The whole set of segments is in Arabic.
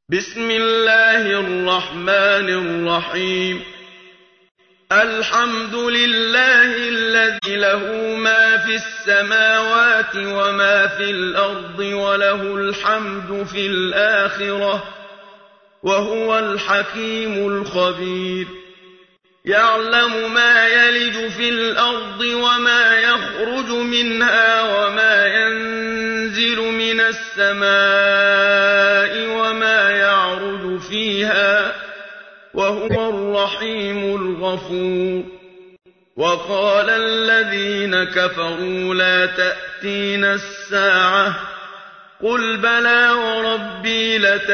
بسم الله الرحمن الرحيم. الحمد لله الذي له ما في السماوات وما في الأرض وله الحمد في الآخرة وهو الحكيم الخبير. يعلم ما يلج في الأرض وما يخرج منها وما ينزل من السماء وما يعرج فيها وهو الرحيم الغفور. وقال الذين كفروا لا تأتينا الساعة قل بلى وربي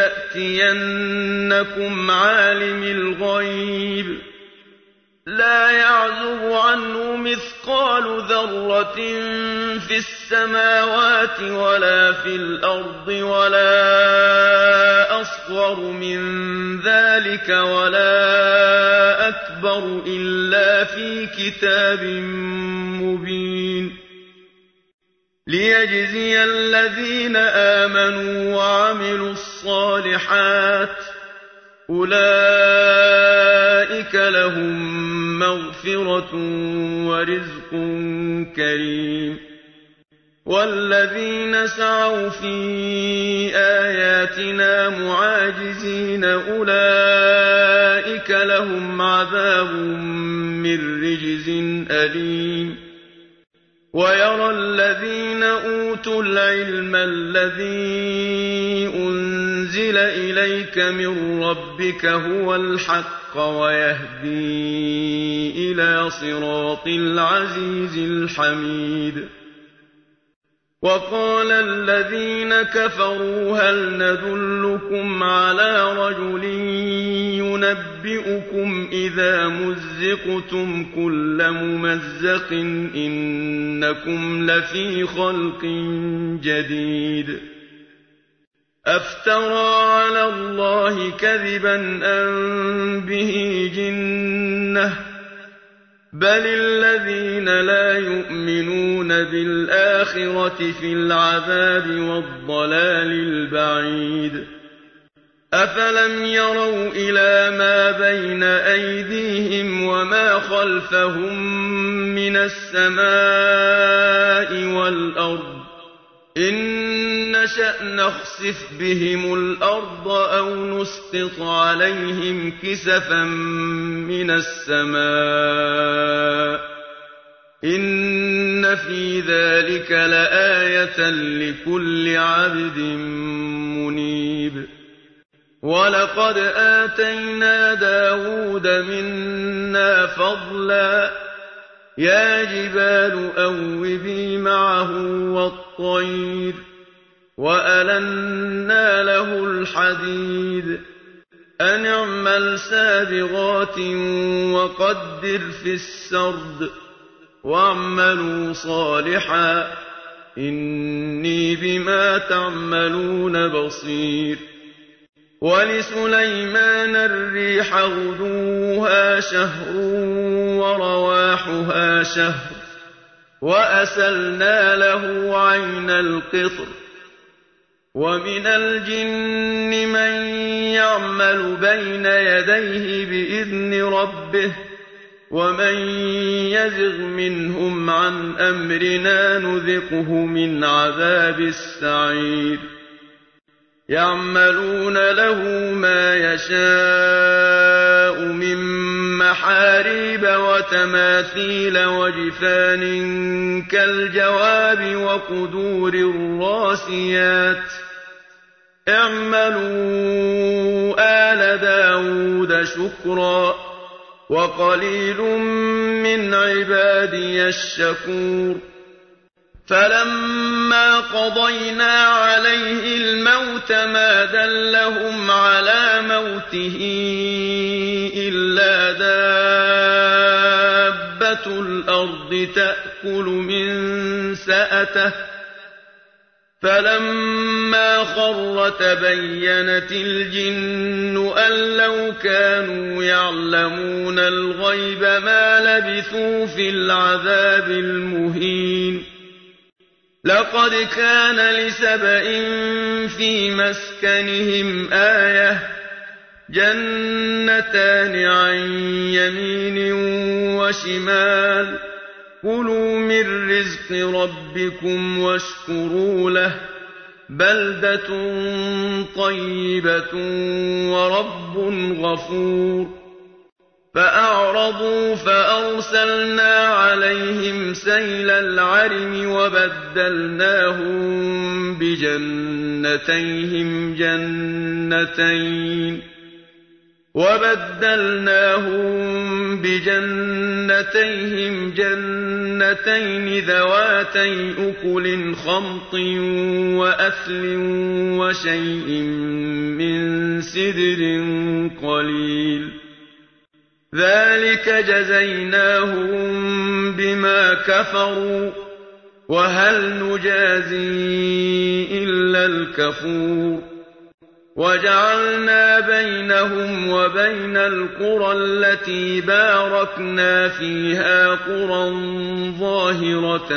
لتأتينكم عالم الغيب لا يعزب عنه مثقال ذرة في السماوات ولا في الأرض ولا أصغر من ذلك ولا أكبر إلا في كتاب مبين. ليجزي الذين آمنوا وعملوا الصالحات أولئك لهم مغفرة ورزق كريم. والذين سعوا في آياتنا معاجزين أولئك لهم عذاب من رجز أليم. ويرى الذين أوتوا العلم الذي أنزل إليك من ربك هو الحق ويهدي إلى صراط العزيز الحميد. وقال الذين كفروا هل ندلكم على رجل ينبئكم إذا مزقتم كل ممزق إنكم لفي خلق جديد. أفترى على الله كذبا أم به جنة بل الذين لا يؤمنون بالآخرة في العذاب والضلال البعيد. أفلم يروا إلى ما بين أيديهم وما خلفهم من السماء والأرض إن نشأ نخسف بهم الأرض أو نسقط عليهم كسفا من السماء إن في ذلك لآية لكل عبد منيب. ولقد آتينا داود منا فضلا يا جبال أوبي معه والطير وألنا له الحديد أن اعمل سابغات وقدر في السرد واعملوا صالحا إني بما تعملون بصير. ولسليمان الريح غدوها شهر ورواحها شهر وأسلنا له عين القطر. ومن الجن من يعمل بين يديه بإذن ربه ومن يزغ منهم عن أمرنا نذقه من عذاب السعير. يعملون له ما يشاء من محاريب وتماثيل وجفان كالجواب وقدور الراسيات اعملوا آل داود شكرا وقليل من عبادي الشكور. فلما قضينا عليه الموت ما دلهم على موته إلا دابة الأرض تأكل من سأته فلما خر تبينت الجن أن لو كانوا يعلمون الغيب ما لبثوا في العذاب المهين. لقد كان لسبإ في مسكنهم آية جنتان عن يمين وشمال كلوا من رزق ربكم واشكروا له بلدة طيبة ورب غفور فأعرضوا فأرسلنا عليهم سيل العرم وبدلناهم بجنتيهم جنتين ذواتي أكل خمط وأثل وشيء من سدر قليل ذلك جزيناهم بما كفروا وهل نجازي إلا الكفور وجعلنا بينهم وبين القرى التي باركنا فيها قرى ظاهرة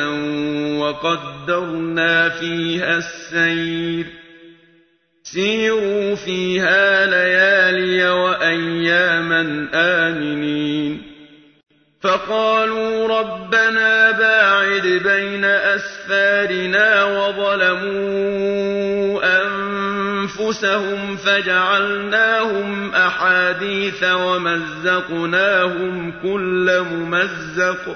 وقدرنا فيها السير سيروا فيها ليالي وأياما آمنين فقالوا ربنا باعد بين أسفارنا وظلموا أنفسهم فجعلناهم أحاديث ومزقناهم كل ممزق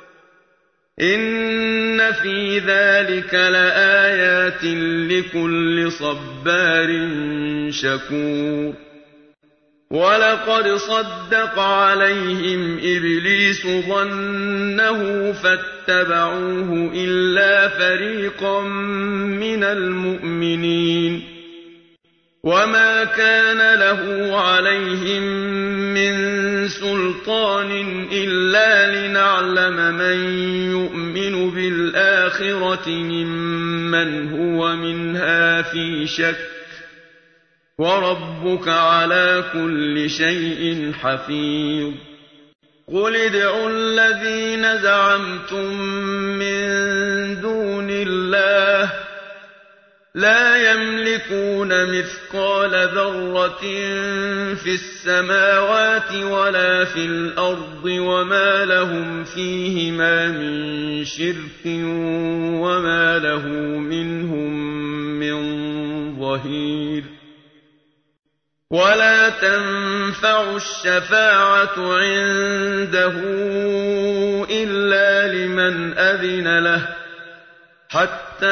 إن في ذلك لآيات لكل صبار شكور ولقد صدق عليهم إبليس ظنه فاتبعوه إلا فريقا من المؤمنين وما كان له عليهم من سلطان إلا لنعلم من يؤمن بالآخرة ممن هو منها في شك وربك على كل شيء حفيظ قل ادعوا الذين زعمتم من دون الله لا يملكون مثقال ذرة في السماوات ولا في الأرض وما لهم فيهما من شرك وما له منهم من ظهير ولا تنفع الشفاعة عنده إلا لمن أذن له حتى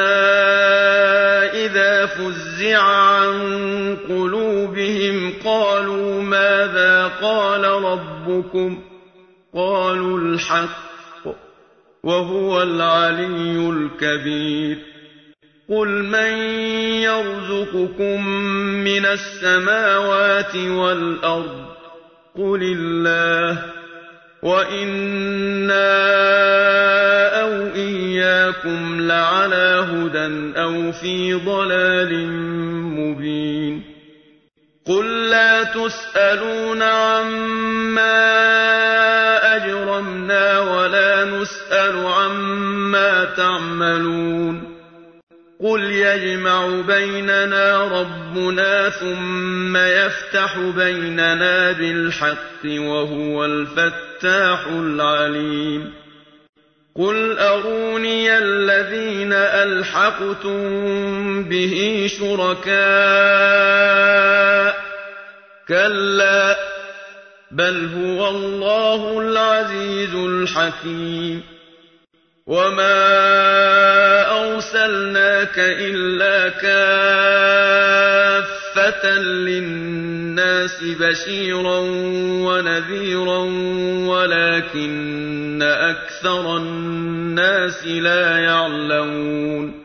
إذا فزع عن قلوبهم قالوا ماذا قال ربكم قالوا الحق وهو العلي الكبير قل من يرزقكم من السماوات والأرض قل الله وإنا أو إياكم لعلى هدى أو في ضلال مبين قل لا تسألون عما أجرمنا ولا نسأل عما تعملون قل يجمع بيننا ربنا ثم يفتح بيننا بالحق وهو الفتاح العليم قل أروني الذين ألحقتم به شركاء كلا بل هو الله العزيز الحكيم وما أرسلناك إلا كافة للناس بشيرا ونذيرا ولكن أكثر الناس لا يعلمون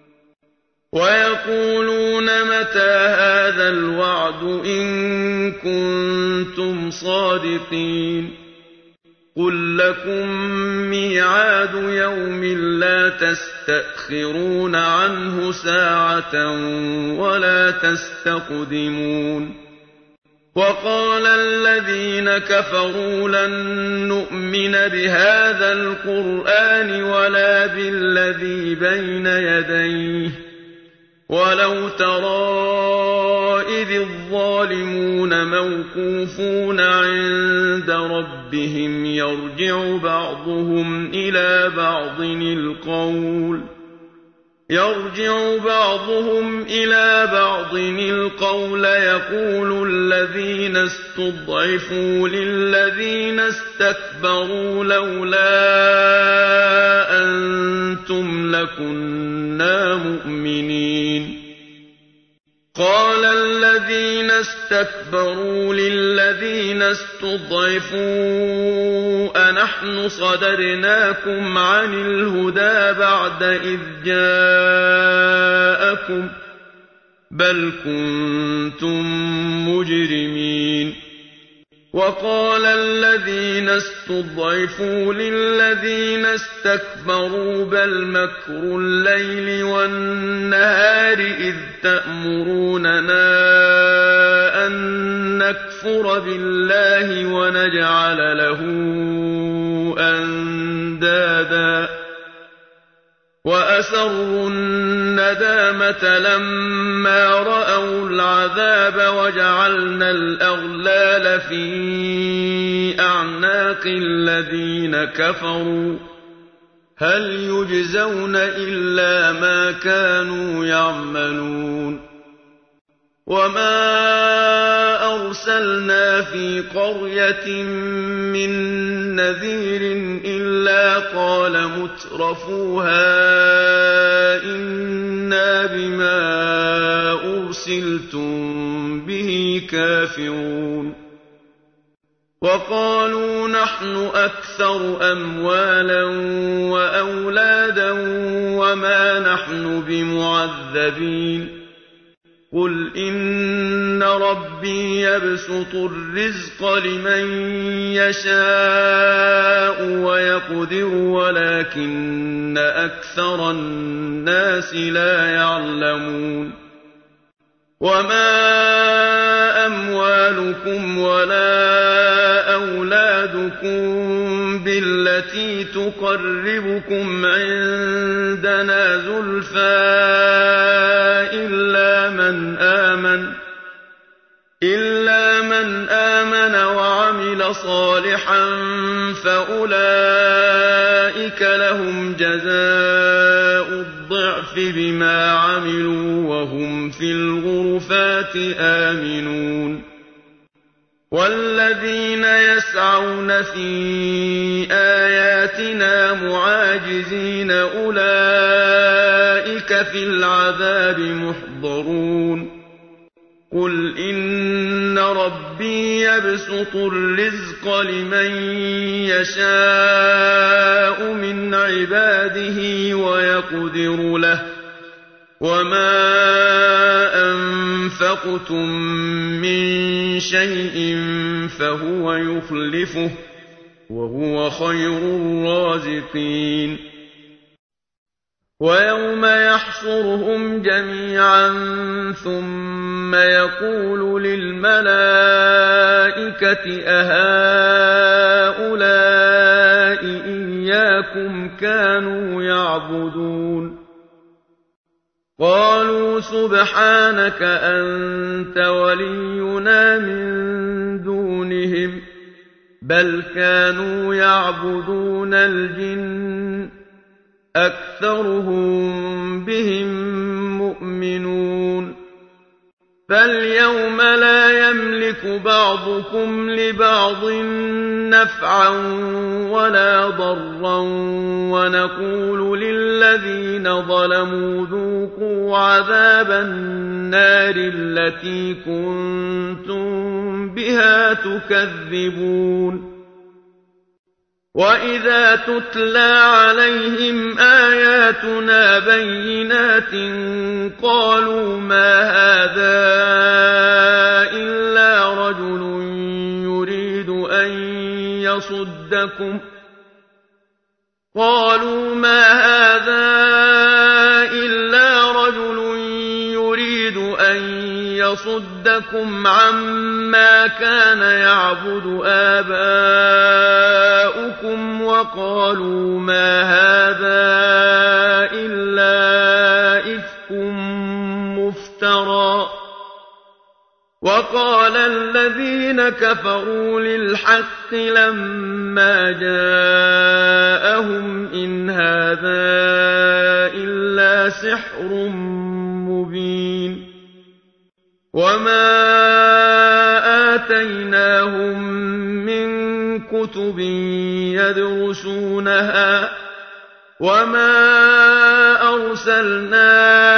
ويقولون متى هذا الوعد إن كنتم صادقين قل لكم ميعاد يوم لا تستأخرون عنه ساعة ولا تستقدمون وقال الذين كفروا لن نؤمن بهذا القرآن ولا بالذي بين يديه ولو ترى إذ الظالمون موقوفون عند ربهم يرجع بعضهم إلى بعض القول يقول الذين استضعفوا للذين استكبروا لولا أنتم لكنا مؤمنين قال الذين استكبروا للذين استضعفوا أنحن صدرناكم عن الهدى بعد إذ جاءكم بل كنتم مجرمين وقال الذين استضعفوا للذين استكبروا بل مكر الليل والنهار إذ تأمروننا أن نكفر بالله ونجعل له أندادا وأسروا الندامة لما رأوا العذاب وجعلنا الأغلال في أعناق الذين كفروا هل يجزون إلا ما كانوا يعملون وما أرسلنا في قرية من نذير إلا قال مترفوها إنا بما أرسلتم به كافرون وقالوا نحن أكثر أموالا وأولادا وما نحن بمعذبين قل إن ربي يبسط الرزق لمن يشاء ويقدر ولكن أكثر الناس لا يعلمون وما أموالكم ولا أولادكم بالتي تقربكم عندنا زلفى إلا من آمن وعمل صالحا فأولئك لهم جزاء الضعف بما عملوا وهم في الغرفات آمنون والذين يسعون في آياتنا معاجزين أولئك في العذاب محضرون قل إن ربي يبسط الرزق لمن يشاء من عباده ويقدر له وما أنفقتم من شيء فهو يخلفه وهو خير الرازقين ويوم يحشرهم جميعا ثم يقول للملائكة أهؤلاء إياكم كانوا يعبدون قالوا سبحانك أنت ولينا من دونهم بل كانوا يعبدون الجن أكثرهم بهم مؤمنون فاليوم لا يملك بعضكم لبعض نفعا ولا ضرا ونقول للذين ظلموا ذوقوا عذاب النار التي كنتم بها تكذبون وإذا تتلى عليهم آياتنا بينات قالوا ما هذا إلا رجل يريد أن يصدكم عما كان يعبد آباؤكم وقالوا ما هذا إلا إفك مفترى وقال الذين كفروا للحق لما جاءهم إن هذا إلا سحر مبين وما آتيناهم من كتب يدرسونها وما أرسلنا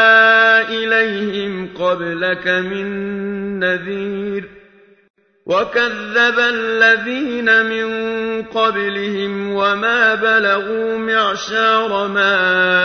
إليهم قبلك من نذير وكذب الذين من قبلهم وما بلغوا معشار ما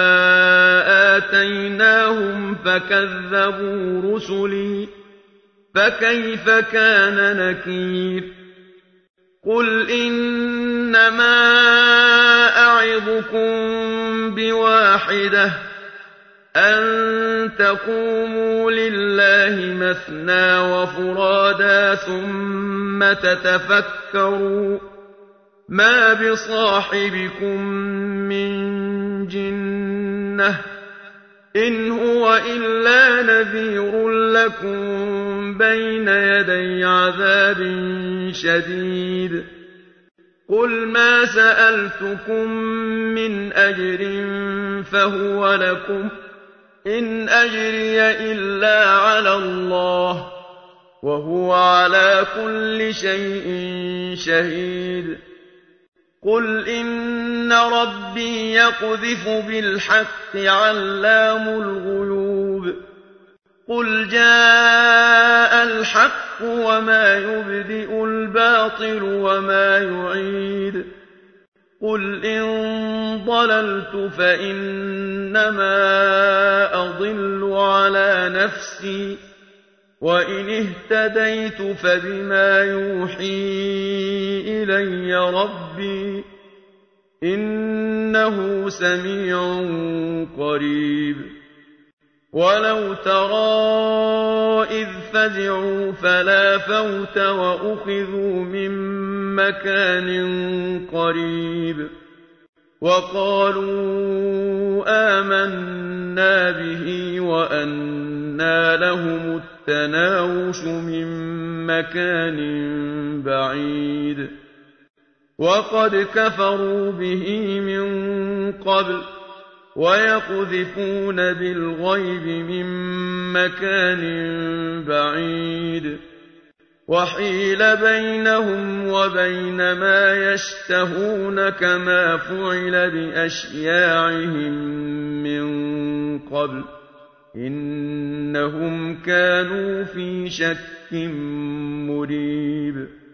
آتيناهم فكذبوا رسلي فكيف كان نكير قل إنما أعظكم بواحدة أن تقوموا لله مثنى وفرادا ثم تتفكروا ما بصاحبكم من جنة إن هو إلا نذير لكم بين يدي عذاب شديد قل ما سألتكم من أجر فهو لكم إن أجري إلا على الله وهو على كل شيء شهيد قل إن ربي يقذف بالحق علام الغيوب قل جاء الحق وما يبدئ الباطل وما يعيد قل إن ضللت فإنما أضل على نفسي وإن اهتديت فبما يوحي إلي ربي إنه سميع قريب ولو ترى إذ فزعوا فلا فوت وأخذوا من مكان قريب وقالوا آمنا به وأنى لهم التناوش من مكان بعيد وقد كفروا به من قبل ويقذفون بالغيب من مكان بعيد وحيل بينهم وبين ما يشتهون كما فعل بأشياعهم من قبل إنهم كانوا في شك مريب